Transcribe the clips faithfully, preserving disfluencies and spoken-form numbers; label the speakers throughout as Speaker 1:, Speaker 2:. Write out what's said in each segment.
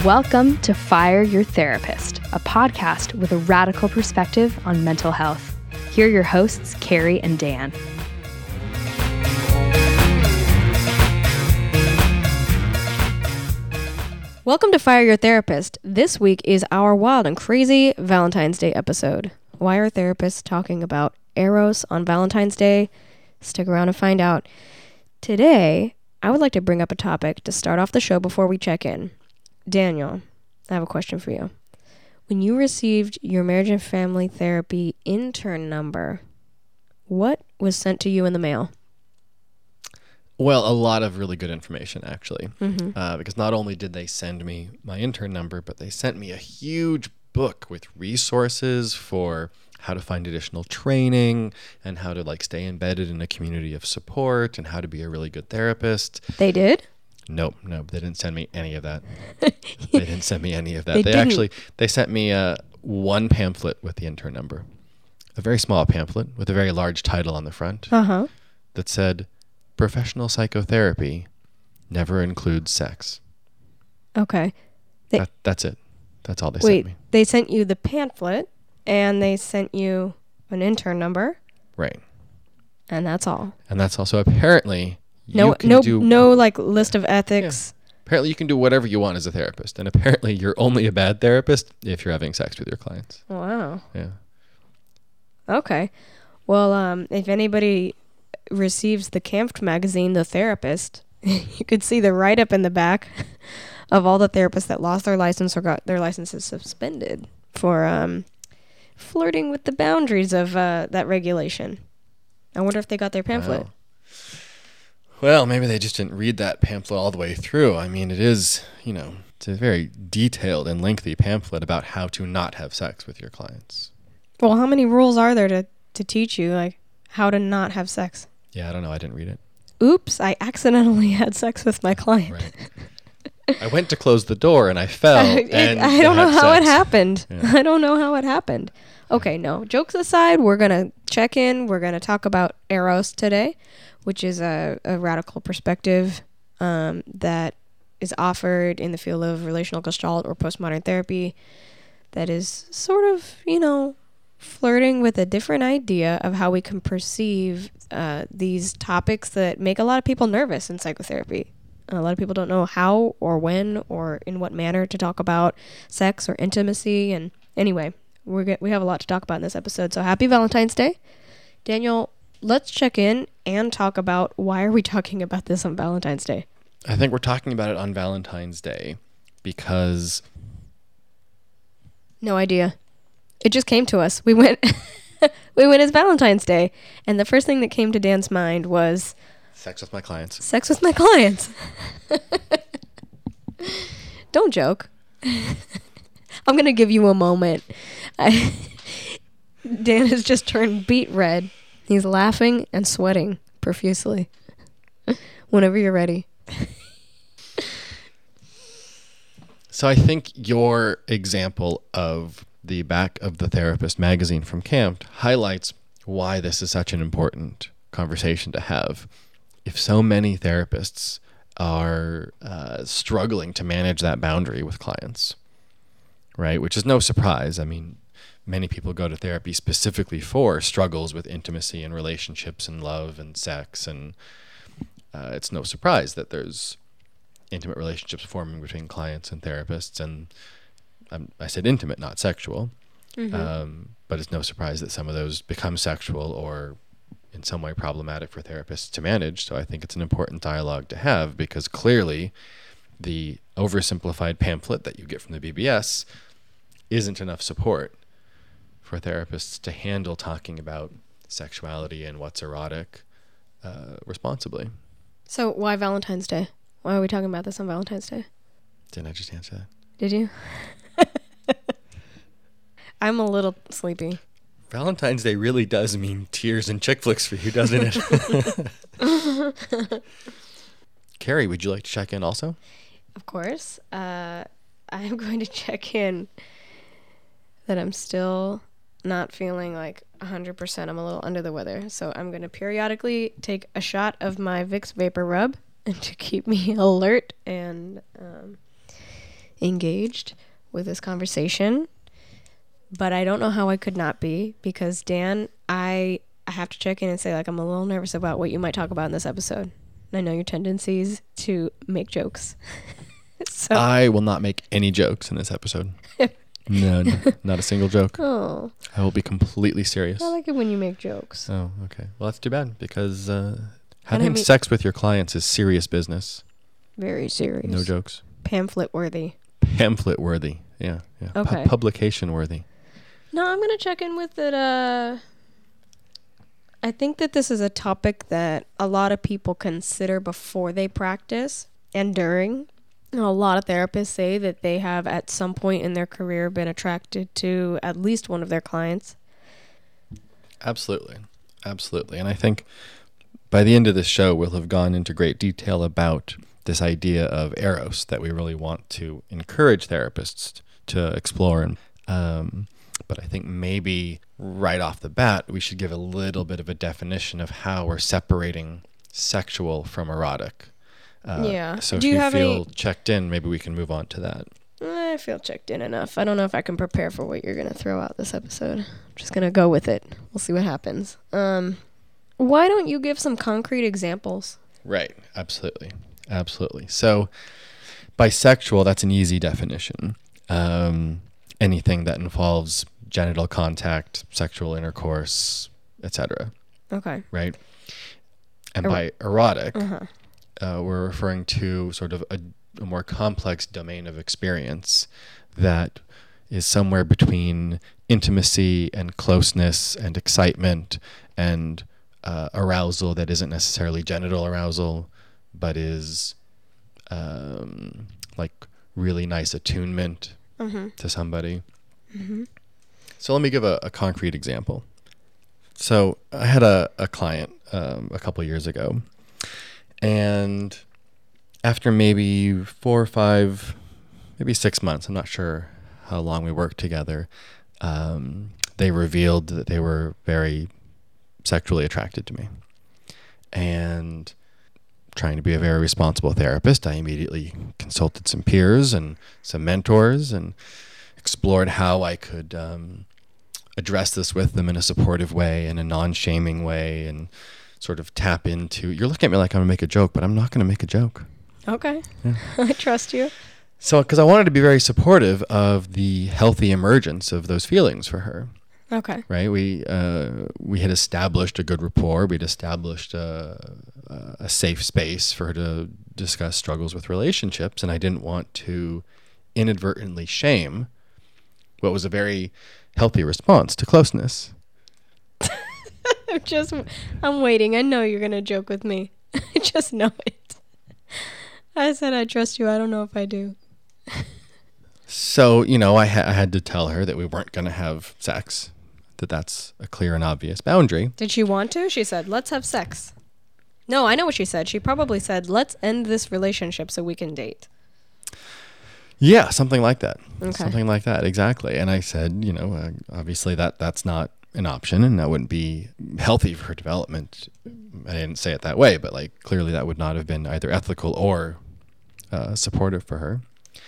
Speaker 1: Welcome to Fire Your Therapist, a podcast with a radical perspective on mental health. Here are your hosts, Carrie and Dan. Welcome to Fire Your Therapist. This week is our wild and crazy Valentine's Day episode. Why are therapists talking about Eros on Valentine's Day? Stick around and find out. Today, I would like to bring up a topic to start off the show before we check in. Daniel, I have a question for you. When you received your marriage and family therapy intern number, what was sent to you in the mail?
Speaker 2: Well, a lot of really good information, actually,
Speaker 1: Mm-hmm.
Speaker 2: uh, because not only did they send me my intern number, but they sent me a huge book with resources for how to find additional training and how to like stay embedded in a community of support and how to be a really good therapist.
Speaker 1: They did?
Speaker 2: Nope, nope, they didn't send me any of that. They didn't send me any of that.
Speaker 1: They
Speaker 2: They,
Speaker 1: didn't.
Speaker 2: actually, they sent me uh, one pamphlet with the intern number, a very small pamphlet with a very large title on the front
Speaker 1: Uh-huh.
Speaker 2: that said, "Professional psychotherapy never includes sex."
Speaker 1: Okay. They-
Speaker 2: That, that's it. That's all they
Speaker 1: Wait,
Speaker 2: sent me.
Speaker 1: they sent you the pamphlet, and they sent you an intern number,
Speaker 2: Right.
Speaker 1: and that's all.
Speaker 2: And that's also apparently
Speaker 1: No,
Speaker 2: you can
Speaker 1: no,
Speaker 2: do
Speaker 1: no, like list of ethics.
Speaker 2: apparently you can do whatever you want as a therapist. And apparently you're only a bad therapist if you're having sex with your clients.
Speaker 1: Wow.
Speaker 2: Yeah.
Speaker 1: Okay. Well, um, if anybody receives the Kampft magazine, The Therapist, you could see the write-up in the back of all the therapists that lost their license or got their licenses suspended for um, flirting with the boundaries of uh, that regulation. I wonder if they got their pamphlet.
Speaker 2: Wow. Well, maybe they just didn't read that pamphlet all the way through. I mean, it is, you know, it's a very detailed and lengthy pamphlet about how to not have sex with your clients.
Speaker 1: Well, how many rules are there to, to teach you, like, how to not have sex?
Speaker 2: Yeah, I don't know. I didn't read it.
Speaker 1: Oops, I accidentally had sex with my client.
Speaker 2: Right. I went to close the door and I fell.
Speaker 1: I,
Speaker 2: and
Speaker 1: I don't know
Speaker 2: had
Speaker 1: how it
Speaker 2: sex.
Speaker 1: happened.
Speaker 2: Yeah.
Speaker 1: I don't know how it happened. Okay, no. Jokes aside, we're going to check in. We're going to talk about Eros today, which is a, a radical perspective um, that is offered in the field of relational gestalt or postmodern therapy that is sort of, you know, flirting with a different idea of how we can perceive uh, these topics that make a lot of people nervous in psychotherapy. A lot of people don't know how or when or in what manner to talk about sex or intimacy. And anyway, we're get, we have a lot to talk about in this episode. So happy Valentine's Day. Daniel, let's check in and talk about why are we talking about this on Valentine's Day?
Speaker 2: I think we're talking about it on Valentine's Day because
Speaker 1: No idea. It just came to us. We went we went as Valentine's Day, and the first thing that came to Dan's mind was
Speaker 2: sex with my clients.
Speaker 1: sex with my clients. Don't joke. I'm going to give you a moment. I, Dan has just turned beet red. He's laughing and sweating profusely. Whenever you're ready.
Speaker 2: So I think your example of the back of the Therapist magazine from Kampft highlights why this is such an important conversation to have. If so many therapists are uh, struggling to manage that boundary with clients, right? Which is no surprise. I mean, many people go to therapy specifically for struggles with intimacy and relationships and love and sex. And uh, it's no surprise that there's intimate relationships forming between clients and therapists. And um, I said intimate, not sexual.
Speaker 1: Mm-hmm.
Speaker 2: Um, but it's no surprise that some of those become sexual or in some way problematic for therapists to manage. So I think it's an important dialogue to have because clearly the oversimplified pamphlet that you get from the B B S isn't enough support for therapists to handle talking about sexuality and what's erotic uh, responsibly.
Speaker 1: So why Valentine's Day? Why are we talking about this on Valentine's Day?
Speaker 2: Didn't I just answer that?
Speaker 1: Did you? I'm a little sleepy.
Speaker 2: Valentine's Day really does mean tears and chick flicks for you, doesn't it? Carrie, would you like to check in also?
Speaker 1: Of course. Uh, I'm going to check in that I'm still not feeling like one hundred percent. I'm a little under the weather. So I'm going to periodically take a shot of my Vicks Vapor Rub and to keep me alert and um, engaged with this conversation, but I don't know how I could not be, because Dan, I, I have to check in and say, like, I'm a little nervous about what you might talk about in this episode. I know your tendencies to make jokes. So.
Speaker 2: I will not make any jokes in this episode. No, no, not a single joke.
Speaker 1: Oh.
Speaker 2: I will be completely serious.
Speaker 1: I like it when you make jokes.
Speaker 2: Oh, okay. Well, that's too bad, because uh, having
Speaker 1: I mean,
Speaker 2: sex with your clients is serious business.
Speaker 1: Very serious.
Speaker 2: No jokes.
Speaker 1: Pamphlet worthy.
Speaker 2: Pamphlet worthy. Yeah, yeah.
Speaker 1: Okay.
Speaker 2: Pu- publication worthy.
Speaker 1: No, I'm going to check in with it. Uh, I think that this is a topic that a lot of people consider before they practice and during. A lot of therapists say that they have at some point in their career been attracted to at least one of their clients.
Speaker 2: Absolutely. Absolutely. And I think by the end of this show, we'll have gone into great detail about this idea of eros that we really want to encourage therapists to explore. And um, but I think maybe right off the bat, we should give a little bit of a definition of how we're separating sexual from erotic. Uh,
Speaker 1: yeah.
Speaker 2: So
Speaker 1: Do
Speaker 2: if
Speaker 1: you
Speaker 2: you,
Speaker 1: have
Speaker 2: feel
Speaker 1: any...
Speaker 2: checked in, maybe we can move on to that.
Speaker 1: I feel checked in enough. I don't know if I can prepare for what you're going to throw out this episode. I'm just going to go with it. We'll see what happens. Um, why don't you give some concrete examples?
Speaker 2: Right. Absolutely. Absolutely. So bisexual, that's an easy definition. Um, anything that involves genital contact, sexual intercourse, et cetera.
Speaker 1: Okay.
Speaker 2: Right. And
Speaker 1: Er-
Speaker 2: by erotic,
Speaker 1: Uh-huh.
Speaker 2: uh, we're referring to sort of a, a more complex domain of experience that is somewhere between intimacy and closeness and excitement and uh, arousal that isn't necessarily genital arousal, but is um, like really nice attunement
Speaker 1: Mm-hmm.
Speaker 2: to somebody.
Speaker 1: Mm-hmm.
Speaker 2: So let me give a, a concrete example. So I had a, a client um, a couple years ago, and after maybe four or five, maybe six months, I'm not sure how long we worked together, um, they revealed that they were very sexually attracted to me. And trying to be a very responsible therapist, I immediately consulted some peers and some mentors and explored how I could um, address this with them in a supportive way, in a non-shaming way, and sort of tap into, you're looking at me like I'm going to make a joke, but I'm not going to make a joke.
Speaker 1: Okay.
Speaker 2: Yeah.
Speaker 1: I trust you.
Speaker 2: So, because I wanted to be very supportive of the healthy emergence of those feelings for her.
Speaker 1: Okay.
Speaker 2: Right? We uh, we had established a good rapport. We'd established a, a safe space for her to discuss struggles with relationships, and I didn't want to inadvertently shame what was a very healthy response to closeness.
Speaker 1: I'm just, I'm waiting. I know you're going to joke with me. I just know it. I said I trust you. I don't know if I do.
Speaker 2: So, you know, I, ha- I had to tell her that we weren't going to have sex, that that's a clear and obvious boundary.
Speaker 1: Did she want to? She said, let's have sex. No, I know what she said. She probably said, let's end this relationship so we can date.
Speaker 2: Yeah, something like that.
Speaker 1: Okay.
Speaker 2: Something like that, exactly. And I said, you know, uh, obviously that that's not an option, and that wouldn't be healthy for her development. I didn't say it that way, but like clearly that would not have been either ethical or uh, supportive for her.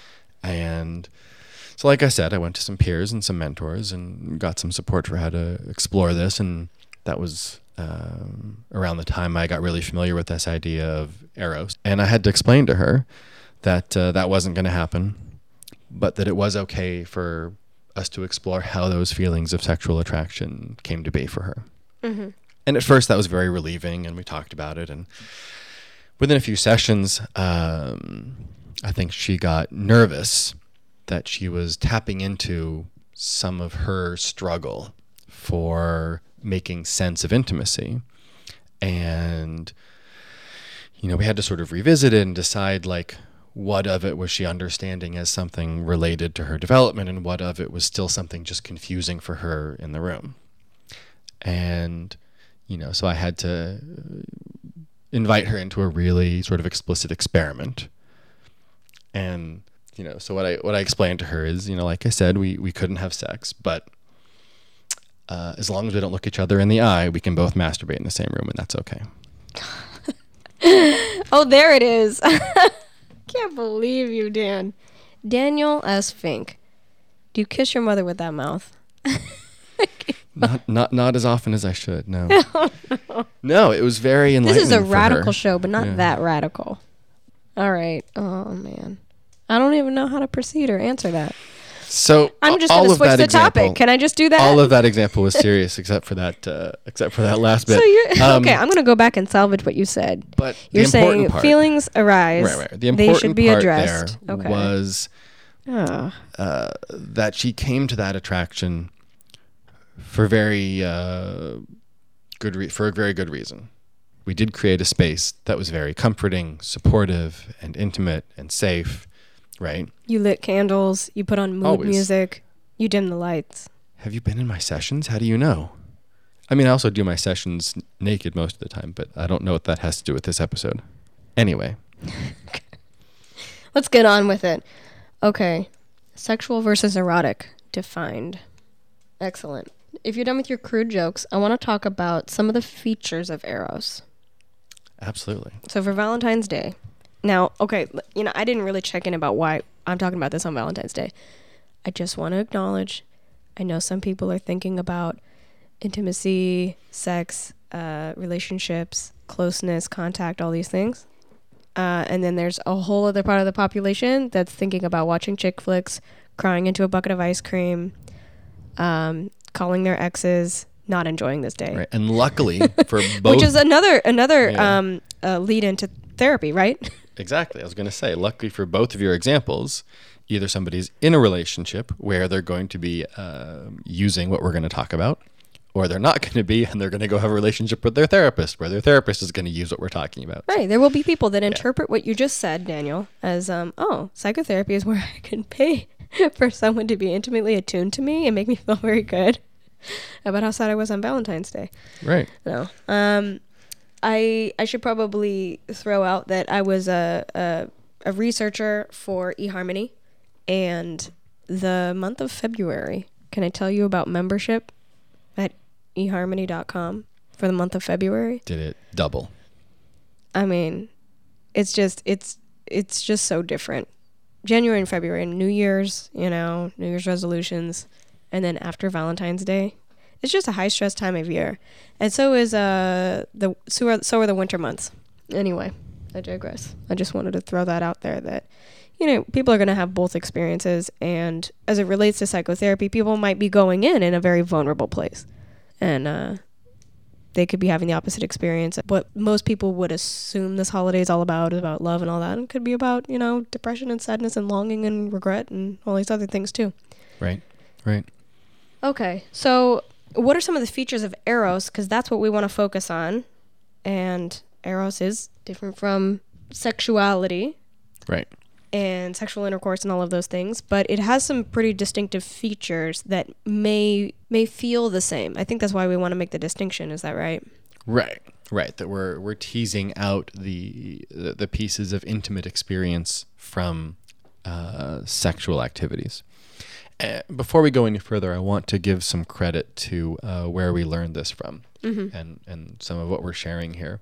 Speaker 2: And so, like I said, I went to some peers and some mentors and got some support for how to explore this. And that was um, around the time I got really familiar with this idea of eros. And I had to explain to her that uh, that wasn't going to happen, but that it was okay for us to explore how those feelings of sexual attraction came to be for her.
Speaker 1: Mm-hmm.
Speaker 2: And at first that was very relieving, and we talked about it. And within a few sessions, um, I think she got nervous that she was tapping into some of her struggle for making sense of intimacy. And, you know, we had to sort of revisit it and decide, like, what of it was she understanding as something related to her development, and what of it was still something just confusing for her in the room. And, you know, so I had to invite her into a really sort of explicit experiment. And, you know, so what I what I explained to her is, you know, like I said, we, we couldn't have sex, but uh, as long as we don't look each other in the eye, we can both masturbate in the same room, and that's okay.
Speaker 1: Oh, there it is. Can't believe you, Dan. Daniel S. Fink, do you kiss your mother with that mouth?
Speaker 2: Not not not as often as I should. No. Oh, no. No, it was very enlightening.
Speaker 1: This is a
Speaker 2: for
Speaker 1: radical
Speaker 2: her.
Speaker 1: show, but not
Speaker 2: Yeah.
Speaker 1: that radical. All right. Oh man, I don't even know how to proceed or answer that.
Speaker 2: So
Speaker 1: I'm just
Speaker 2: all
Speaker 1: going to
Speaker 2: of
Speaker 1: switch
Speaker 2: that
Speaker 1: the
Speaker 2: example,
Speaker 1: topic. Can I just do that?
Speaker 2: all of that example was serious, except for that, uh, except for that last bit.
Speaker 1: So you're
Speaker 2: Um,
Speaker 1: okay. I'm going to go back and salvage what you said.
Speaker 2: But
Speaker 1: You're
Speaker 2: the important
Speaker 1: saying
Speaker 2: part,
Speaker 1: feelings arise.
Speaker 2: right, right. The
Speaker 1: they
Speaker 2: important
Speaker 1: should be
Speaker 2: part
Speaker 1: addressed.
Speaker 2: there
Speaker 1: Okay.
Speaker 2: was
Speaker 1: Oh.
Speaker 2: uh, that she came to that attraction for very uh, good re- for a very good reason. We did create a space that was very comforting, supportive, and intimate and safe, right?
Speaker 1: You lit candles. You put on mood
Speaker 2: Always.
Speaker 1: music. You dim the lights.
Speaker 2: Have you been in my sessions? How do you know? I mean, I also do my sessions n- naked most of the time, but I don't know what that has to do with this episode. Anyway,
Speaker 1: Let's get on with it. Okay. Sexual versus erotic defined. Excellent. If you're done with your crude jokes, I want to talk about some of the features of Eros.
Speaker 2: absolutely.
Speaker 1: So for Valentine's Day. Now, okay, l- you know, I didn't really check in about why I'm talking about this on Valentine's Day. I just want to acknowledge, I know some people are thinking about intimacy, sex, uh, relationships, closeness, contact, all these things. Uh, and then there's a whole other part of the population that's thinking about watching chick flicks, crying into a bucket of ice cream, um, calling their exes, not enjoying this day.
Speaker 2: Right. And luckily for both,
Speaker 1: Which is another another
Speaker 2: Yeah.
Speaker 1: um, uh, lead into therapy, right?
Speaker 2: exactly. I was going to say, luckily for both of your examples, either somebody's in a relationship where they're going to be uh, using what we're going to talk about, or they're not going to be, and they're going to go have a relationship with their therapist, where their therapist is going to use what we're talking about.
Speaker 1: Right. There will be people that interpret what you just said, Daniel, as, um, oh, psychotherapy is where I can pay for someone to be intimately attuned to me and make me feel very good about how sad I was on Valentine's Day.
Speaker 2: Right.
Speaker 1: No. Um, I I should probably throw out that I was a, a, a researcher for eHarmony, and the month of February, can I tell you about membership at e harmony dot com for the month of February?
Speaker 2: Did it double?
Speaker 1: I mean, it's just it's it's just so different. January and February, New Year's, you know, New Year's resolutions, and then after Valentine's Day, it's just a high stress time of year, and so is uh the so are, so are the winter months. Anyway, I digress. I just wanted to throw that out there that, you know, people are going to have both experiences, and as it relates to psychotherapy, people might be going in in a very vulnerable place, and uh, they could be having the opposite experience. What most people would assume this holiday is all about is about love and all that, and it could be about, you know, depression and sadness and longing and regret and all these other things too.
Speaker 2: Right. Right.
Speaker 1: Okay, so what are some of the features of Eros? Because that's what we want to focus on, and Eros is different from sexuality
Speaker 2: Right.
Speaker 1: and sexual intercourse and all of those things, but it has some pretty distinctive features that may may feel the same. I think that's why we want to make the distinction. Is that right?
Speaker 2: Right. Right. That we're we're teasing out the the, the pieces of intimate experience from uh, sexual activities. Uh, before we go any further, I want to give some credit to uh, where we learned this from,
Speaker 1: Mm-hmm.
Speaker 2: and and some of what we're sharing here.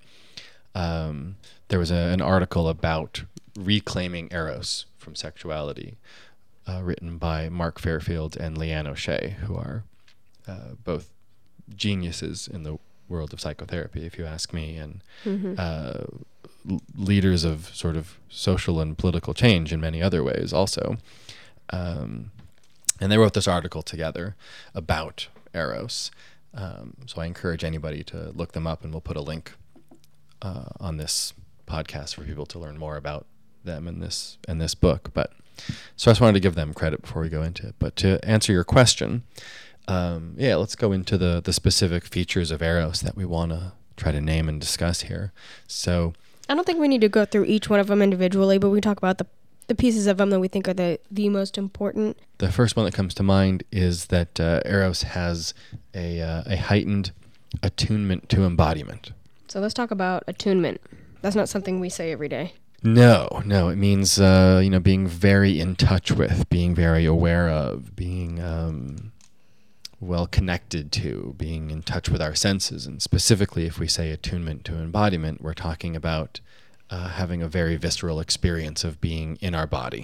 Speaker 2: Um, there was a, an article about reclaiming Eros from sexuality, uh, written by Mark Fairfield and Leanne O'Shea, who are uh, both geniuses in the world of psychotherapy, if you ask me, and
Speaker 1: Mm-hmm.
Speaker 2: uh, l- leaders of sort of social and political change in many other ways also. Um, and they wrote this article together about Eros. Um, so I encourage anybody to look them up, and we'll put a link uh, on this podcast for people to learn more about them in this in this book. But so I just wanted to give them credit before we go into it. But to answer your question, um, yeah, let's go into the the specific features of Eros that we want to try to name and discuss here. So
Speaker 1: I don't think we need to go through each one of them individually, but we talk about the the pieces of them that we think are the the most important.
Speaker 2: the first one that comes to mind is that uh, Eros has a uh, a heightened attunement to embodiment.
Speaker 1: So let's talk about attunement. That's not something we say every day.
Speaker 2: No, no, it means uh, you know, being very in touch with, being very aware of, being um, well connected to, being in touch with our senses. And specifically, if we say attunement to embodiment, we're talking about uh, having a very visceral experience of being in our body,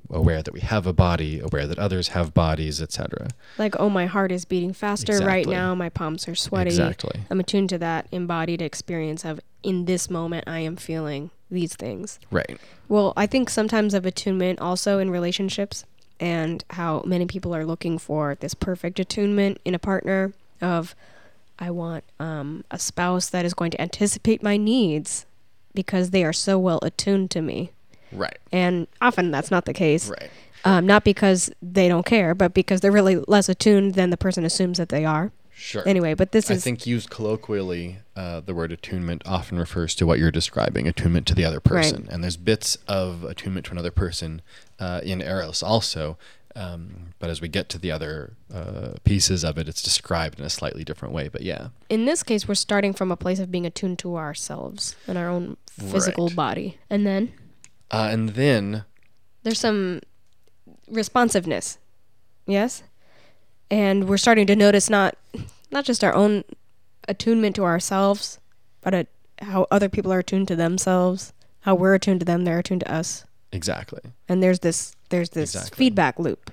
Speaker 2: aware that we have a body, aware that others have bodies, et cetera.
Speaker 1: Like, oh, my heart is beating faster right
Speaker 2: Exactly.
Speaker 1: now. My palms are sweaty.
Speaker 2: Exactly.
Speaker 1: I'm attuned to that embodied experience of, in this moment, I am feeling these things.
Speaker 2: Right.
Speaker 1: Well, I think sometimes of attunement also in relationships, and how many people are looking for this perfect attunement in a partner of, I want um, a spouse that is going to anticipate my needs because they are so well attuned to me.
Speaker 2: Right.
Speaker 1: And often that's not the case.
Speaker 2: Right.
Speaker 1: Um, not because they don't care, but because they're really less attuned than the person assumes that they are.
Speaker 2: Sure.
Speaker 1: Anyway, but this
Speaker 2: I
Speaker 1: is...
Speaker 2: think used colloquially, uh, the word attunement often refers to what you're describing, attunement to the other person.
Speaker 1: Right.
Speaker 2: And there's bits of attunement to another person uh, in Eros also. Um, but as we get to the other uh, pieces of it, it's described in a slightly different way. But yeah.
Speaker 1: In this case, we're starting from a place of being attuned to ourselves and our own physical
Speaker 2: Right.
Speaker 1: body. And then
Speaker 2: Uh, and then,
Speaker 1: there's some responsiveness. Yes? And we're starting to notice not not just our own attunement to ourselves, but at how other people are attuned to themselves, how we're attuned to them, they're attuned to us.
Speaker 2: exactly.
Speaker 1: And there's this there's this
Speaker 2: Exactly.
Speaker 1: feedback loop.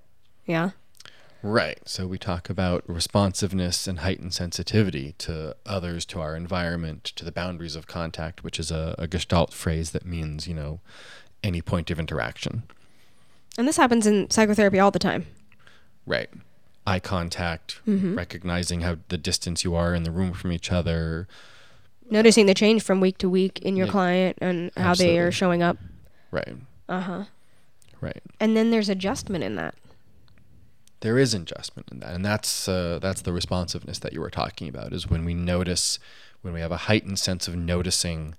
Speaker 1: Yeah?
Speaker 2: Right. So we talk about responsiveness and heightened sensitivity to others, to our environment, to the boundaries of contact, which is a, a Gestalt phrase that means, you know, any point of interaction.
Speaker 1: And this happens in psychotherapy all the time.
Speaker 2: Right. Eye contact,
Speaker 1: Mm-hmm.
Speaker 2: recognizing how the distance you are in the room from each other.
Speaker 1: Noticing the change from week to week in your
Speaker 2: Yeah.
Speaker 1: client and how they are
Speaker 2: Absolutely.
Speaker 1: showing up.
Speaker 2: Right.
Speaker 1: Uh-huh.
Speaker 2: Right.
Speaker 1: And then there's adjustment in that.
Speaker 2: There is adjustment in that, and that's uh, that's the responsiveness that you were talking about. Is when we notice, when we have a heightened sense of noticing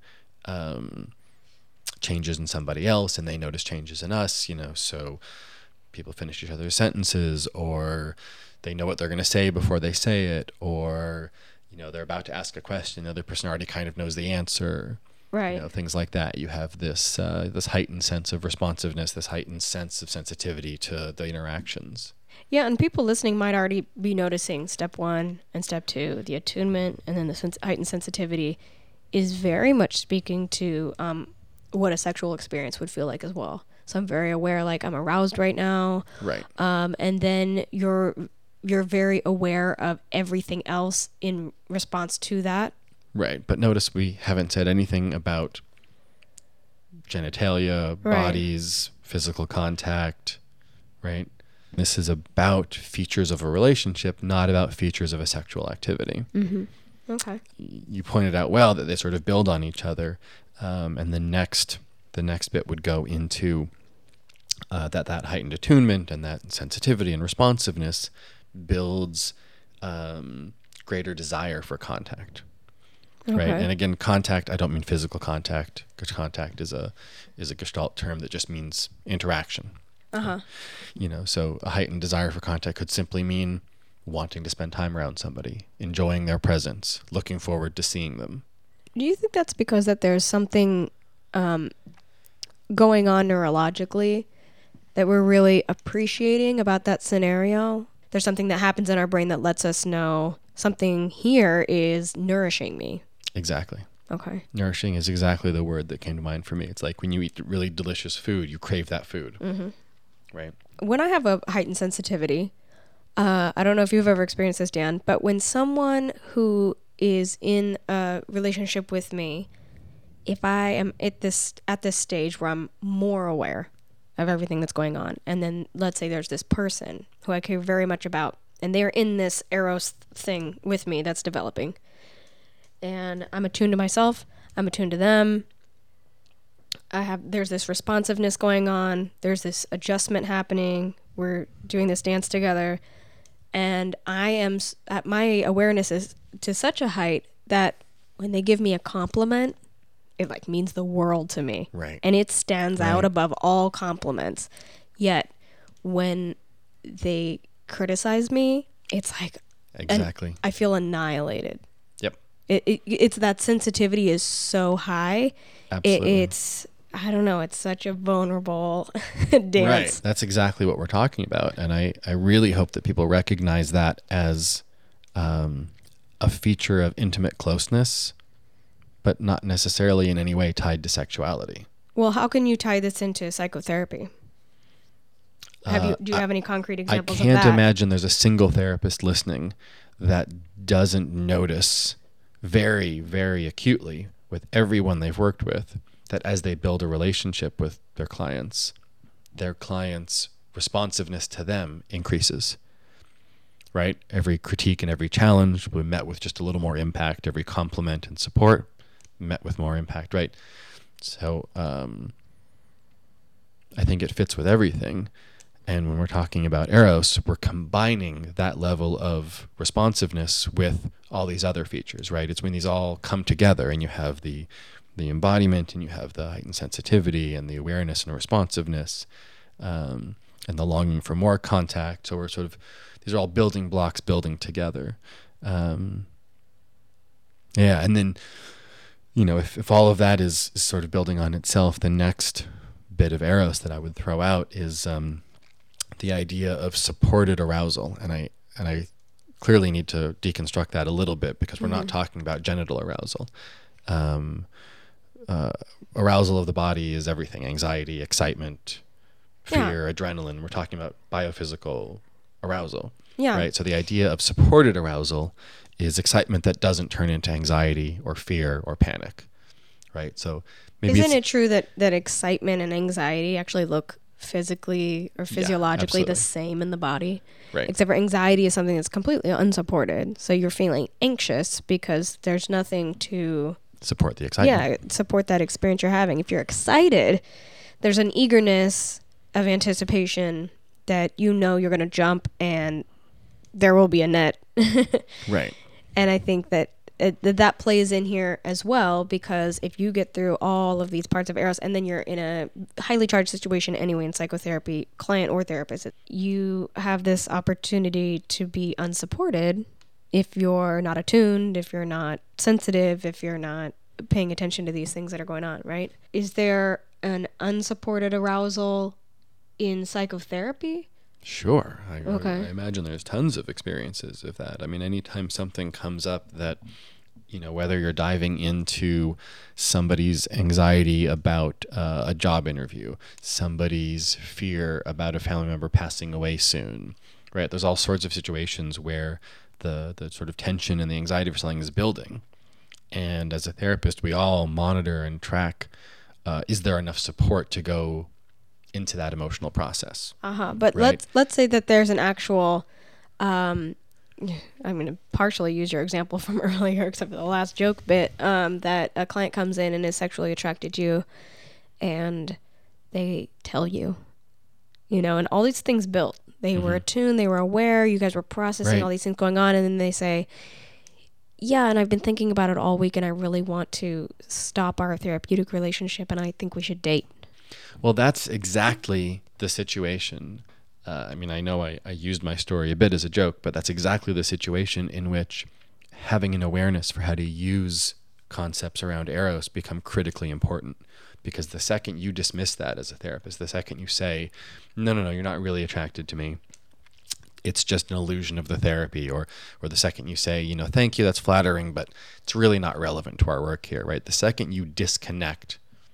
Speaker 2: um, changes in somebody else, and they notice changes in us. You know, so people finish each other's sentences, or they know what they're going to say before they say it, or you know they're about to ask a question, the other person already kind of knows the answer.
Speaker 1: Right.
Speaker 2: You know, things like that. You have this uh, this heightened sense of responsiveness, this heightened sense of sensitivity to the interactions.
Speaker 1: Yeah, and people listening might already be noticing step one and step two, the attunement, and then the sens- heightened sensitivity is very much speaking to um, what a sexual experience would feel like as well. So I'm very aware, like I'm aroused right now.
Speaker 2: Right.
Speaker 1: Um, and then you're you're very aware of everything else in response to that.
Speaker 2: Right, but notice we haven't said anything about genitalia,
Speaker 1: Right.
Speaker 2: bodies, physical contact, right? This is about features of a relationship, not about features of a sexual activity.
Speaker 1: Mm-hmm. Okay.
Speaker 2: You pointed out well that they sort of build on each other, um, and the next the next bit would go into uh, that that heightened attunement and that sensitivity and responsiveness builds um, greater desire for contact. Right.
Speaker 1: Okay.
Speaker 2: And again, contact, I don't mean physical contact, because contact is a is a Gestalt term that just means interaction.
Speaker 1: Uh-huh.
Speaker 2: You know, so a heightened desire for contact could simply mean wanting to spend time around somebody, enjoying their presence, looking forward to seeing them.
Speaker 1: Do you think that's because that there's something um, going on neurologically that we're really appreciating about that scenario? There's something that happens in our brain that lets us know something here is nourishing me.
Speaker 2: Exactly.
Speaker 1: Okay.
Speaker 2: Nourishing is exactly the word that came to mind for me. It's like when you eat really delicious food, you crave that food.
Speaker 1: Mm-hmm.
Speaker 2: Right.
Speaker 1: When I have a heightened sensitivity, uh, I don't know if you've ever experienced this, Dan, but when someone who is in a relationship with me, if I am at this at this stage where I'm more aware of everything that's going on, and then let's say there's this person who I care very much about, and they're in this Eros thing with me that's developing, and I'm attuned to myself, I'm attuned to them, I have there's this responsiveness going on, there's this adjustment happening, we're doing this dance together, and I am s- at my awareness is to such a height that when they give me a compliment, it like means the world to me.
Speaker 2: Right.
Speaker 1: And it stands out
Speaker 2: Right.
Speaker 1: above all compliments. Yet when they criticize me, it's like and
Speaker 2: Exactly.
Speaker 1: I feel annihilated.
Speaker 2: Yep.
Speaker 1: It, it it's that sensitivity is so high. It,
Speaker 2: Absolutely.
Speaker 1: it's I don't know, it's such a vulnerable dance.
Speaker 2: Right. That's exactly what we're talking about. And I, I really hope that people recognize that as um, a feature of intimate closeness, but not necessarily in any way tied to sexuality.
Speaker 1: Well, how can you tie this into psychotherapy? Have you
Speaker 2: Uh,
Speaker 1: do you have any concrete
Speaker 2: I
Speaker 1: examples
Speaker 2: can't
Speaker 1: of that?
Speaker 2: imagine there's a single therapist listening that doesn't notice very, very acutely with everyone they've worked with that as they build a relationship with their clients, their clients' responsiveness to them increases, right? Every critique and every challenge will be met with just a little more impact. Every compliment and support met with more impact, right? So um, I think it fits with everything. And when we're talking about Eros, we're combining that level of responsiveness with all these other features, right? It's when these all come together and you have the the embodiment and you have the heightened sensitivity and the awareness and responsiveness um, and the longing for more contact. So we're sort of, these are all building blocks building together. Um, yeah, and then, you know, if, if all of that is, is sort of building on itself, the next bit of Eros that I would throw out is um, the idea of supported arousal. And I and I clearly need to deconstruct that a little bit because we're mm-hmm. not talking about genital arousal. Um, uh, arousal of the body is everything: anxiety, excitement, fear, yeah. adrenaline. We're talking about biophysical arousal.
Speaker 1: Yeah.
Speaker 2: Right. So the idea of supported arousal is excitement that doesn't turn into anxiety or fear or panic. Right. So maybe
Speaker 1: isn't it true that, that excitement and anxiety actually look physically or physiologically yeah, the same in the body?
Speaker 2: Right.
Speaker 1: Except for anxiety is something that's completely unsupported. So you're feeling anxious because there's nothing to
Speaker 2: support the excitement.
Speaker 1: Yeah, support that experience you're having. If you're excited, there's an eagerness of anticipation that you know you're going to jump and there will be a net.
Speaker 2: Right.
Speaker 1: And I think that it, that that plays in here as well, because if you get through all of these parts of Eros and then you're in a highly charged situation anyway in psychotherapy, client or therapist, you have this opportunity to be unsupported if you're not attuned, if you're not sensitive, if you're not paying attention to these things that are going on, right? Is there an unsupported arousal in psychotherapy?
Speaker 2: Sure. I,
Speaker 1: okay.
Speaker 2: I imagine there's tons of experiences of that. I mean, anytime something comes up that, you know, whether you're diving into somebody's anxiety about uh, a job interview, somebody's fear about a family member passing away soon, right? There's all sorts of situations where the, the sort of tension and the anxiety for something is building. And as a therapist, we all monitor and track, uh, is there enough support to go into that emotional process?
Speaker 1: Uh-huh. But
Speaker 2: right?
Speaker 1: let's let's say that there's an actual, um, I'm going to partially use your example from earlier, except for the last joke bit, um, that a client comes in and is sexually attracted to you and they tell you, you know, and all these things built. They mm-hmm. were attuned, they were aware, you guys were processing
Speaker 2: right.
Speaker 1: all these things going on, and then they say, yeah, and I've been thinking about it all week and I really want to stop our therapeutic relationship and I think we should date.
Speaker 2: Well, that's exactly the situation. Uh, I mean, I know I, I used my story a bit as a joke, but that's exactly the situation in which having an awareness for how to use concepts around Eros become critically important. Because the second you dismiss that as a therapist, the second you say, no, no, no, you're not really attracted to me, it's just an illusion of the therapy, or or the second you say, you know, thank you, that's flattering, but it's really not relevant to our work here, right? The second you disconnect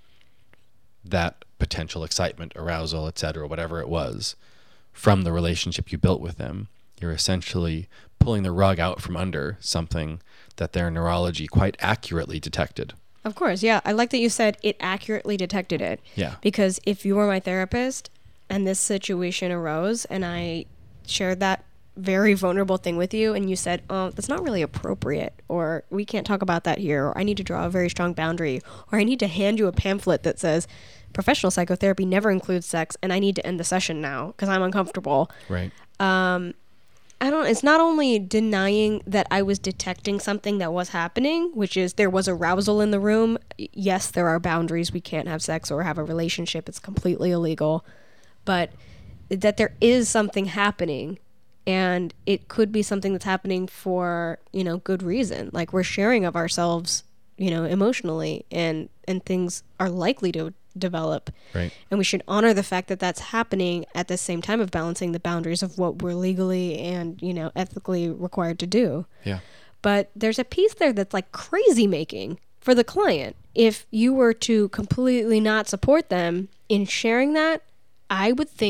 Speaker 2: that potential excitement, arousal, et cetera, whatever it was, from the relationship you built with them, you're essentially pulling the rug out from under something that their neurology quite accurately detected.
Speaker 1: Of course, yeah. I like that you said it accurately detected it.
Speaker 2: Yeah.
Speaker 1: Because if you were my therapist and this situation arose and I shared that very vulnerable thing with you and you said, oh, that's not really appropriate, or we can't talk about that here, or I need to draw a very strong boundary, or I need to hand you a pamphlet that says professional psychotherapy never includes sex and I need to end the session now because I'm uncomfortable.
Speaker 2: Right.
Speaker 1: Um, I don't, it's not only denying that I was detecting something that was happening, which is there was arousal in the room. Yes, there are boundaries. We can't have sex or have a relationship. It's completely illegal. But that there is something happening, and it could be something that's happening for, you know, good reason. Like we're sharing of ourselves, you know, emotionally, and, and things are likely to develop.
Speaker 2: Right.
Speaker 1: And we should honor the fact that that's happening at the same time of balancing the boundaries of what we're legally and, you know, ethically required to do.
Speaker 2: Yeah.
Speaker 1: But there's a piece there that's like crazy making for the client. If you were to completely not support them in sharing that, I would think,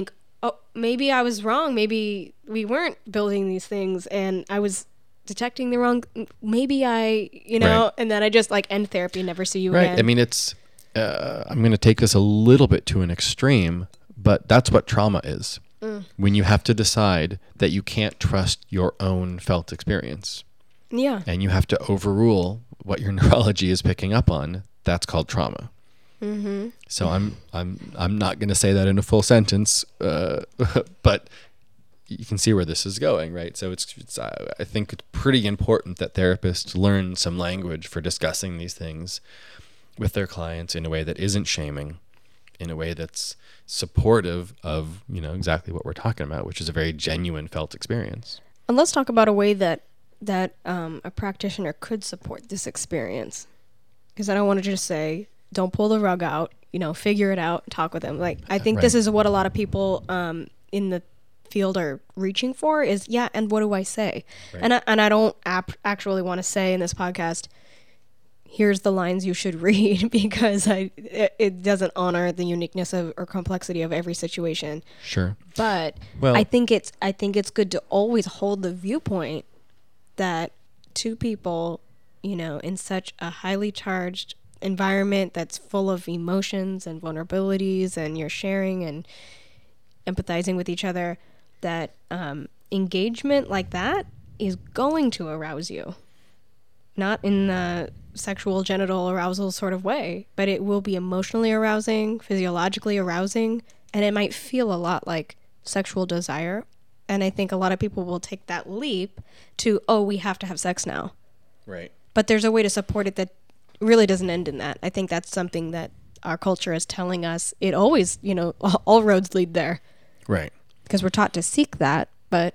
Speaker 1: oh, maybe I was wrong. Maybe we weren't building these things and I was detecting the wrong, maybe I, you know,
Speaker 2: Right.
Speaker 1: and then I just like end therapy, never see you
Speaker 2: Right.
Speaker 1: again.
Speaker 2: I mean, it's, uh, I'm going to take this a little bit to an extreme, but that's what trauma is. Mm. When you have to decide that you can't trust your own felt experience.
Speaker 1: Yeah.
Speaker 2: And you have to overrule what your neurology is picking up on. That's called trauma.
Speaker 1: Mm-hmm.
Speaker 2: So I'm I'm I'm not going to say that in a full sentence, uh, but you can see where this is going, right? So it's, it's uh, I think it's pretty important that therapists learn some language for discussing these things with their clients in a way that isn't shaming, in a way that's supportive of, you know, exactly what we're talking about, which is a very genuine felt experience.
Speaker 1: And let's talk about a way that that um, a practitioner could support this experience, because I don't want to just say, don't pull the rug out, you know, figure it out, talk with them. Like, I think
Speaker 2: Right.
Speaker 1: this is what a lot of people um, in the field are reaching for is, yeah, and what do I say?
Speaker 2: Right.
Speaker 1: And I, and I don't ap- actually want to say in this podcast, here's the lines you should read, because I it, it doesn't honor the uniqueness of or complexity of every situation.
Speaker 2: Sure.
Speaker 1: But
Speaker 2: Well-
Speaker 1: I think it's I think it's good to always hold the viewpoint that two people, you know, in such a highly charged environment that's full of emotions and vulnerabilities, and you're sharing and empathizing with each other, that um, engagement like that is going to arouse you. Not in the sexual genital arousal sort of way, but it will be emotionally arousing, physiologically arousing, and it might feel a lot like sexual desire. And I think a lot of people will take that leap to, oh, we have to have sex now.
Speaker 2: Right.
Speaker 1: But there's a way to support it that really doesn't end in that. I think that's something that our culture is telling us. It always, you know, all roads lead there,
Speaker 2: Right.
Speaker 1: because we're taught to seek that. But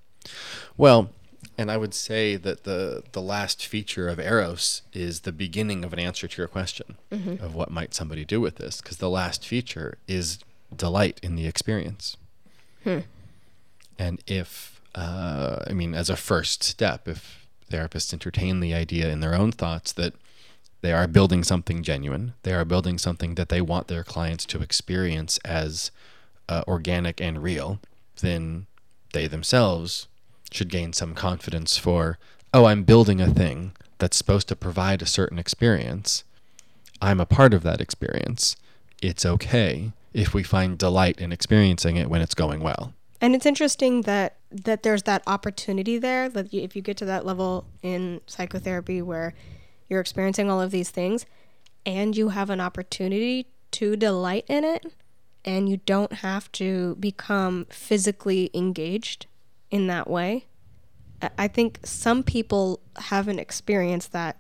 Speaker 2: Well, and I would say that the the last feature of Eros is the beginning of an answer to your question
Speaker 1: mm-hmm.
Speaker 2: of what might somebody do with this, because the last feature is delight in the experience.
Speaker 1: Hmm.
Speaker 2: And if, uh, I mean, as a first step, if therapists entertain the idea in their own thoughts that they are building something genuine, they are building something that they want their clients to experience as uh, organic and real, then they themselves should gain some confidence for, oh, I'm building a thing that's supposed to provide a certain experience. I'm a part of that experience. It's okay if we find delight in experiencing it when it's going well.
Speaker 1: And it's interesting that that there's that opportunity there, that you, if you get to that level in psychotherapy where you're experiencing all of these things and you have an opportunity to delight in it, and you don't have to become physically engaged in that way. I- I think some people haven't experienced that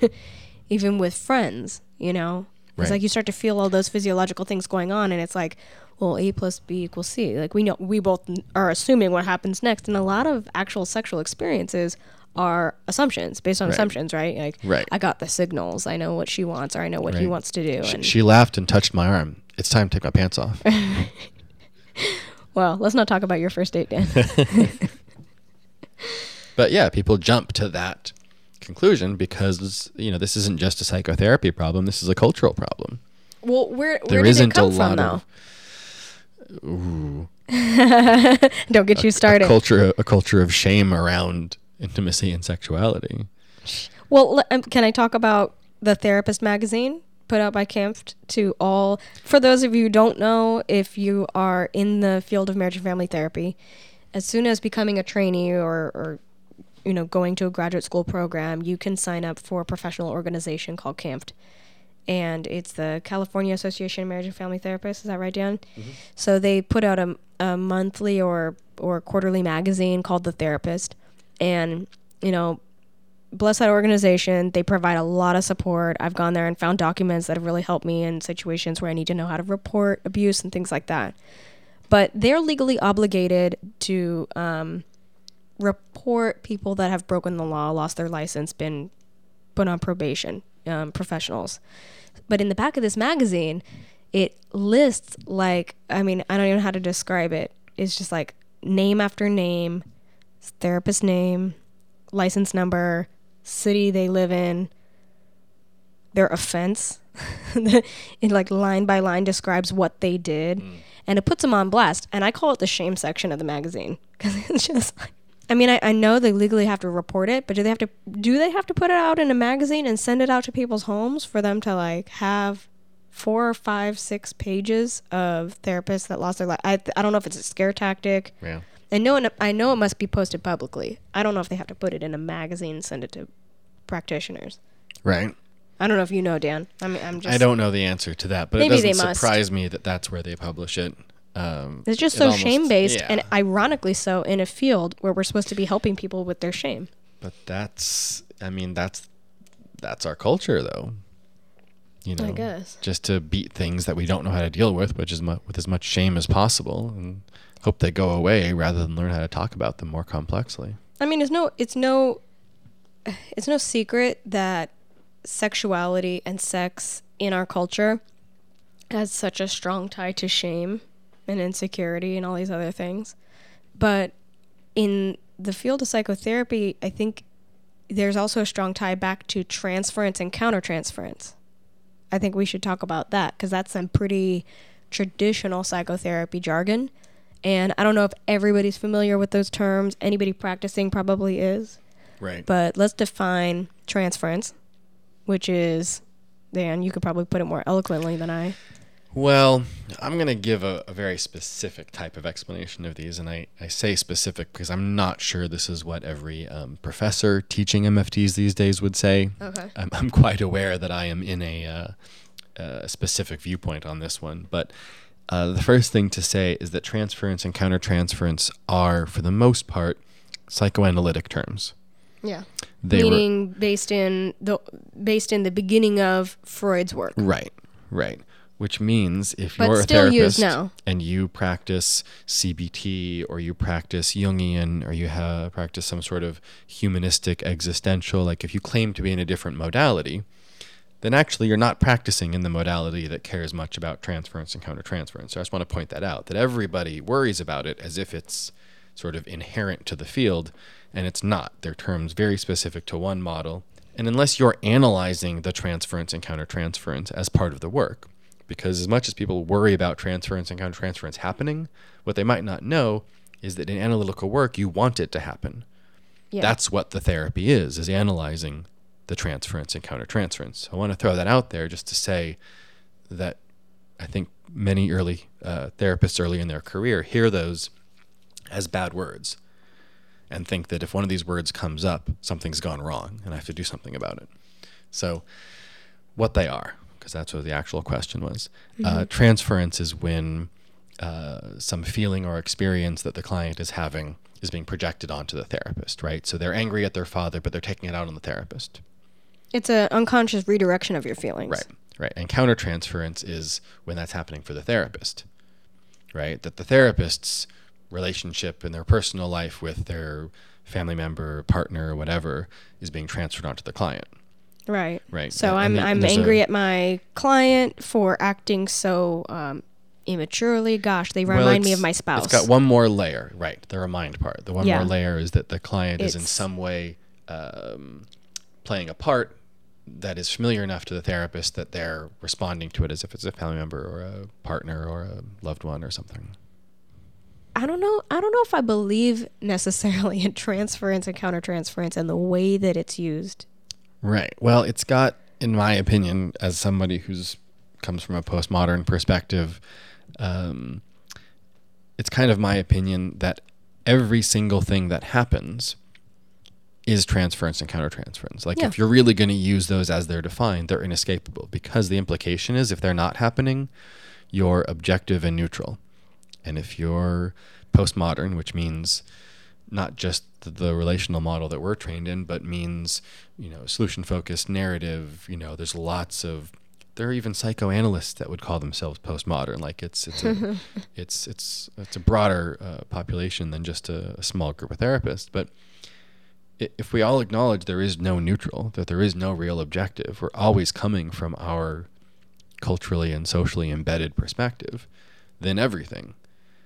Speaker 1: even with friends, you know? It's
Speaker 2: Right.
Speaker 1: like you start to feel all those physiological things going on, and it's like, well, A plus B equals C. Like, we know, we both are assuming what happens next, and a lot of actual sexual experiences are assumptions, based on
Speaker 2: Right.
Speaker 1: assumptions, right? Like,
Speaker 2: Right.
Speaker 1: I got the signals, I know what she wants, or I know what he
Speaker 2: Right.
Speaker 1: wants to do.
Speaker 2: She,
Speaker 1: And
Speaker 2: she laughed and touched my arm. It's time to take my pants off.
Speaker 1: well, let's not talk about your first date, Dan.
Speaker 2: But yeah, people jump to that conclusion because, you know, this isn't just a psychotherapy problem. This is a cultural problem.
Speaker 1: Well, where where
Speaker 2: There
Speaker 1: did
Speaker 2: isn't
Speaker 1: it come
Speaker 2: a
Speaker 1: from,
Speaker 2: lot
Speaker 1: though?
Speaker 2: of ooh,
Speaker 1: Don't get you
Speaker 2: a
Speaker 1: started.
Speaker 2: culture, a culture of shame around intimacy and sexuality.
Speaker 1: Well, le- um, can I talk about the Therapist magazine put out by Kempf to all, for those of you who don't know, if you are in the field of marriage and family therapy, as soon as becoming a trainee or, or you know, going to a graduate school program, you can sign up for a professional organization called Kempf. And it's the California Association of Marriage and Family Therapists. Is that right, Dan? Mm-hmm. So they put out a, a monthly or, or quarterly magazine called The Therapist. And, you know, bless that organization. They provide a lot of support. I've gone there and found documents that have really helped me in situations where I need to know how to report abuse and things like that. But they're legally obligated to um, report people that have broken the law, lost their license, been put on probation, um, professionals. But in the back of this magazine, it lists, like, I mean, I don't even know how to describe it. It's just like name after name, therapist name, license number, city they live in, their offense, it like line by line describes what they did, mm. and it puts them on blast. And I call it the shame section of the magazine because it's just like, I mean, I, I know they legally have to report it, but do they have to do they have to put it out in a magazine and send it out to people's homes for them to like have four or five, six pages of therapists that lost their life? I I don't know if it's a scare tactic.
Speaker 2: Yeah.
Speaker 1: I know it, I know it must be posted publicly. I don't know if they have to put it in a magazine and send it to practitioners.
Speaker 2: Right.
Speaker 1: I don't know if you know, Dan. I mean, I'm just.
Speaker 2: I don't know the answer to that, but
Speaker 1: Maybe
Speaker 2: it doesn't
Speaker 1: they must.
Speaker 2: surprise me that that's where they publish it. Um,
Speaker 1: it's just
Speaker 2: it
Speaker 1: so
Speaker 2: almost,
Speaker 1: shame-based,
Speaker 2: yeah.
Speaker 1: and ironically so, in a field where we're supposed to be helping people with their shame.
Speaker 2: But that's, I mean, that's that's our culture, though. You know,
Speaker 1: I guess.
Speaker 2: Just to beat things that we don't know how to deal with, which is mu- with as much shame as possible, and hope they go away rather than learn how to talk about them more complexly.
Speaker 1: I mean, it's no, it's no, it's no secret that sexuality and sex in our culture has such a strong tie to shame and insecurity and all these other things. But in the field of psychotherapy, I think there's also a strong tie back to transference and countertransference. I think we should talk about that because that's some pretty traditional psychotherapy jargon. And I don't know if everybody's familiar with those terms. Anybody practicing probably is.
Speaker 2: Right.
Speaker 1: But let's define transference, which is, Dan, you could probably put it more eloquently than I.
Speaker 2: Well, I'm going to give a, a very specific type of explanation of these, and I, I say specific because I'm not sure this is what every um, professor teaching M F Ts these days would say.
Speaker 1: Okay.
Speaker 2: I'm, I'm quite aware that I am in a, uh, a specific viewpoint on this one, but uh, the first thing to say is that transference and countertransference are, for the most part, psychoanalytic terms.
Speaker 1: Yeah.
Speaker 2: They
Speaker 1: Meaning
Speaker 2: were,
Speaker 1: based in the based in the beginning of Freud's work.
Speaker 2: Right, right. Which means if
Speaker 1: But
Speaker 2: you're a
Speaker 1: still
Speaker 2: therapist
Speaker 1: used now.
Speaker 2: and you practice C B T or you practice Jungian or you have practice some sort of humanistic existential, like if you claim to be in a different modality, then actually you're not practicing in the modality that cares much about transference and countertransference. So I just want to point that out, that everybody worries about it as if it's sort of inherent to the field, and it's not. They're terms very specific to one model. And unless you're analyzing the transference and countertransference as part of the work, because as much as people worry about transference and countertransference happening, what they might not know is that in analytical work, you want it to happen. Yeah. That's what the therapy is, is analyzing the transference and countertransference. I want to throw that out there just to say that I think many early uh, therapists early in their career hear those as bad words and think that if one of these words comes up, something's gone wrong and I have to do something about it. So what they are, because that's what the actual question was. Mm-hmm. Uh, transference is when uh, some feeling or experience that the client is having is being projected onto the therapist, right? So they're angry at their father, but they're taking it out on the therapist.
Speaker 1: It's an unconscious redirection of your feelings.
Speaker 2: Right, right. And countertransference is when that's happening for the therapist, right? That the therapist's relationship in their personal life with their family member, partner, or whatever is being transferred onto the client.
Speaker 1: Right.
Speaker 2: Right.
Speaker 1: So
Speaker 2: and,
Speaker 1: I'm
Speaker 2: and
Speaker 1: I'm angry
Speaker 2: a,
Speaker 1: at my client for acting so um, immaturely. Gosh, they
Speaker 2: well,
Speaker 1: remind me of my spouse.
Speaker 2: It's got one more layer, right? The remind part. The one
Speaker 1: yeah.
Speaker 2: more layer is that the client
Speaker 1: it's,
Speaker 2: is in some way um, playing a part that is familiar enough to the therapist that they're responding to it as if it's a family member or a partner or a loved one or something.
Speaker 1: I don't know. I don't know if I believe necessarily in transference and countertransference and the way that it's used.
Speaker 2: Right. Well, it's got, in my opinion, as somebody who's comes from a postmodern perspective, um, it's kind of my opinion that every single thing that happens is transference and countertransference. Like yeah. if you're really going to use those as they're defined, they're inescapable because the implication is if they're not happening, you're objective and neutral. And if you're postmodern, which means not just the relational model that we're trained in, but means, you know, solution-focused narrative, you know, there's lots of, there are even psychoanalysts that would call themselves postmodern. Like it's it's a, it's it's it's a broader uh, population than just a, a small group of therapists. But if we all acknowledge there is no neutral, that there is no real objective, we're always coming from our culturally and socially embedded perspective, then everything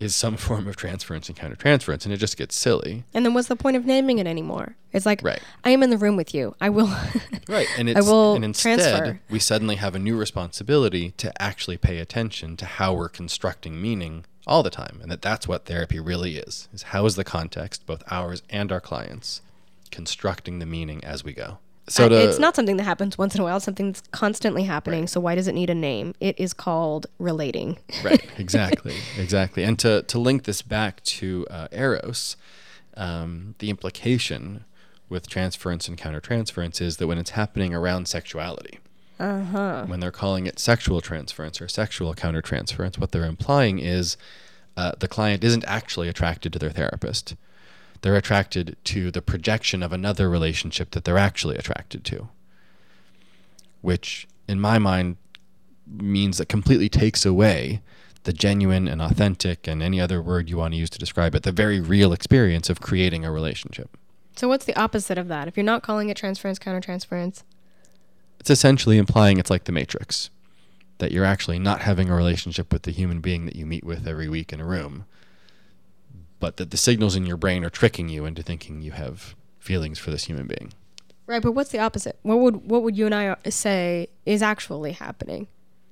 Speaker 2: is some form of transference and countertransference, and it just gets silly.
Speaker 1: And then what's the point of naming it anymore? It's like,
Speaker 2: right.
Speaker 1: I am in the room with you. I will.
Speaker 2: Right, and it's
Speaker 1: I will
Speaker 2: and instead
Speaker 1: transfer.
Speaker 2: we suddenly have a new responsibility to actually pay attention to how we're constructing meaning all the time, and that that's what therapy really is. Is how is the context, both ours and our clients, constructing the meaning as we go. So to,
Speaker 1: it's not something that happens once in a while. It's something that's constantly happening. Right. So why does it need a name? It is called relating.
Speaker 2: Right. Exactly. Exactly. And to, to link this back to uh, Eros, um, the implication with transference and countertransference is that when it's happening around sexuality,
Speaker 1: uh-huh.
Speaker 2: when they're calling it sexual transference or sexual countertransference, what they're implying is uh, the client isn't actually attracted to their therapist. They're attracted to the projection of another relationship that they're actually attracted to, which in my mind means that completely takes away the genuine and authentic, and any other word you want to use to describe it, the very real experience of creating a relationship.
Speaker 1: So what's the opposite of that? If you're not calling it transference, countertransference?
Speaker 2: It's essentially implying it's like the Matrix, that you're actually not having a relationship with the human being that you meet with every week in a room, but that the signals in your brain are tricking you into thinking you have feelings for this human being.
Speaker 1: Right, but what's the opposite? What would what would you and I say is actually happening?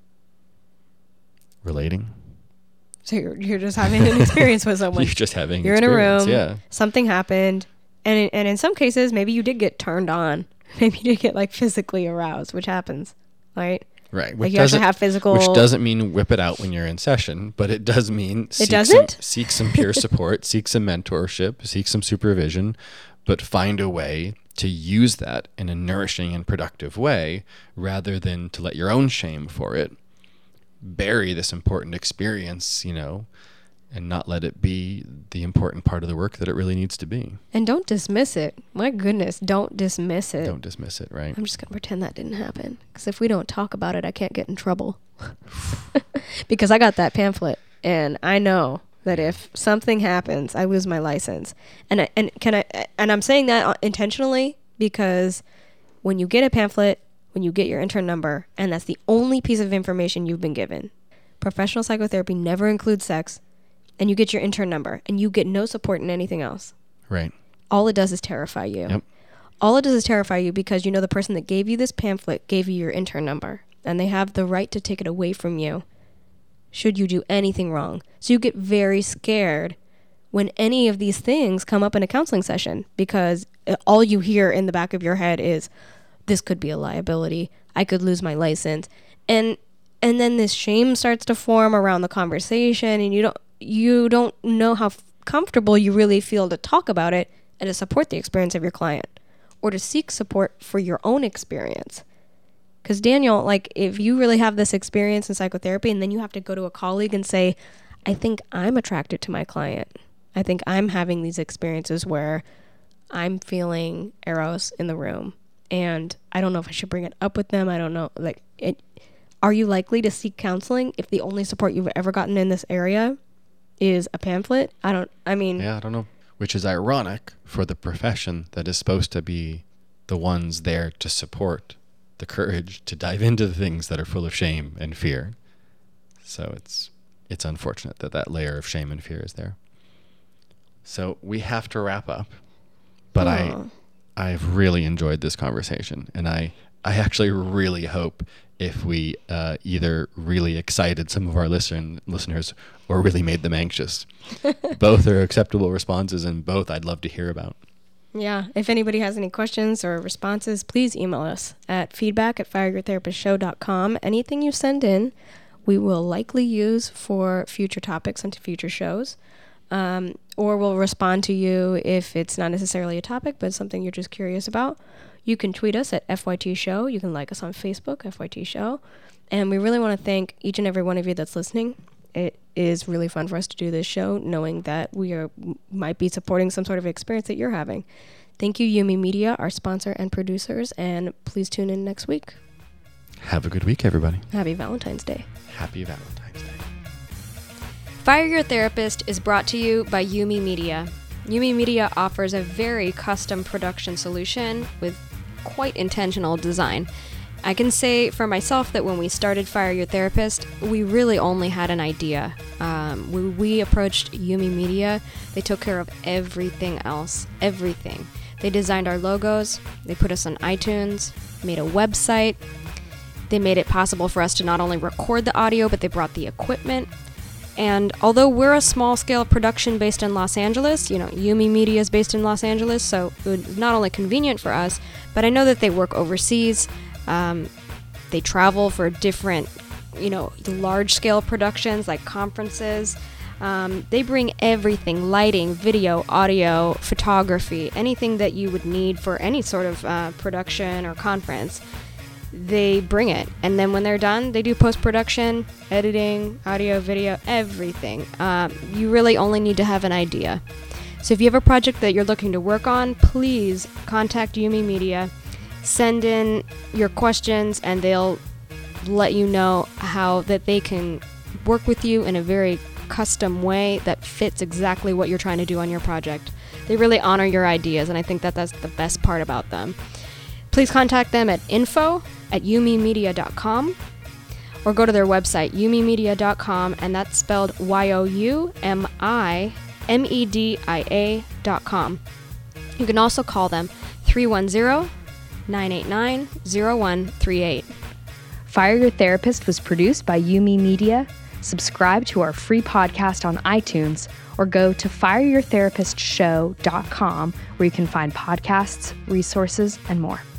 Speaker 2: Relating.
Speaker 1: So you're you're just having an experience with someone.
Speaker 2: You're just having
Speaker 1: You're in a room.
Speaker 2: Yeah.
Speaker 1: Something happened, and in, and in some cases, maybe you did get turned on. Maybe you did get like physically aroused, which happens, right?
Speaker 2: Right.
Speaker 1: Like you actually have physical.
Speaker 2: Which doesn't mean whip it out when you're in session, but it does mean
Speaker 1: it
Speaker 2: seek
Speaker 1: doesn't?
Speaker 2: Some, seek some peer support, seek some mentorship, seek some supervision, but find a way to use that in a nourishing and productive way rather than to let your own shame for it bury this important experience, you know, and not let it be the important part of the work that it really needs to be.
Speaker 1: And don't dismiss it. My goodness, don't dismiss it.
Speaker 2: Don't dismiss it, right?
Speaker 1: I'm just going to pretend that didn't happen. Because if we don't talk about it, I can't get in trouble. Because I got that pamphlet, and I know that if something happens, I lose my license. And I, and can I and I'm saying that intentionally because when you get a pamphlet, when you get your intern number, and that's the only piece of information you've been given, professional psychotherapy never includes sex. And you get your intern number, and you get no support in anything else.
Speaker 2: Right.
Speaker 1: All it does is terrify you.
Speaker 2: Yep.
Speaker 1: All it does is terrify you because you know the person that gave you this pamphlet gave you your intern number, and they have the right to take it away from you should you do anything wrong. So you get very scared when any of these things come up in a counseling session because all you hear in the back of your head is, this could be a liability. I could lose my license. And and then this shame starts to form around the conversation, and you don't you don't know how f- comfortable you really feel to talk about it and to support the experience of your client or to seek support for your own experience. Because Daniel, like if you really have this experience in psychotherapy and then you have to go to a colleague and say, I think I'm attracted to my client. I think I'm having these experiences where I'm feeling Eros in the room and I don't know if I should bring it up with them. I don't know. Like, it, are you likely to seek counseling if the only support you've ever gotten in this area is a pamphlet? I don't, I mean.
Speaker 2: Yeah, I don't know. Which is ironic for the profession that is supposed to be the ones there to support the courage to dive into the things that are full of shame and fear. So it's it's unfortunate that that layer of shame and fear is there. So we have to wrap up. But Aww. I I've really enjoyed this conversation, and I I actually really hope if we uh, either really excited some of our listen listeners or really made them anxious. Both are acceptable responses, and both I'd love to hear about.
Speaker 1: Yeah. If anybody has any questions or responses, please email us at feedback at fire your therapist show dot com. Anything you send in, we will likely use for future topics and future shows. Um, or we'll respond to you if it's not necessarily a topic, but something you're just curious about. You can tweet us at F Y T Show. You can like us on Facebook, F Y T Show. And we really want to thank each and every one of you that's listening. It is really fun for us to do this show, knowing that we are might be supporting some sort of experience that you're having. Thank you, Yumi Media, our sponsor and producers, and please tune in next week.
Speaker 2: Have a good week, everybody.
Speaker 1: Happy Valentine's Day.
Speaker 2: Happy Valentine's Day.
Speaker 1: Fire Your Therapist is brought to you by Yumi Media. Yumi Media offers a very custom production solution with quite intentional design.
Speaker 3: I can say for myself that when we started Fire Your Therapist, we really only had an idea. Um, when we approached Yumi Media, they took care of everything else, everything. They designed our logos, they put us on iTunes, made a website, they made it possible for us to not only record the audio, but they brought the equipment. And although we're a small-scale production based in Los Angeles, you know, Yumi Media is based in Los Angeles, so it was not only convenient for us, but I know that they work overseas. Um, they travel for different, you know, large-scale productions like conferences. Um, they bring everything, lighting, video, audio, photography, anything that you would need for any sort of uh, production or conference. They bring it, and then when they're done, they do post-production, editing, audio, video, everything. Um, you really only need to have an idea. So if you have a project that you're looking to work on, please contact Yumi Media, send in your questions, and they'll let you know how that they can work with you in a very custom way that fits exactly what you're trying to do on your project. They really honor your ideas, and I think that that's the best part about them. Please contact them at info at yumi media dot com or go to their website, yumi media dot com, and that's spelled Y O U M I M E D I A dot com. You can also call them three one zero, nine eight nine, zero one three eight.
Speaker 4: Fire Your Therapist was produced by Yumi Media. Subscribe to our free podcast on iTunes or go to fire your therapist show dot com where you can find podcasts, resources, and more.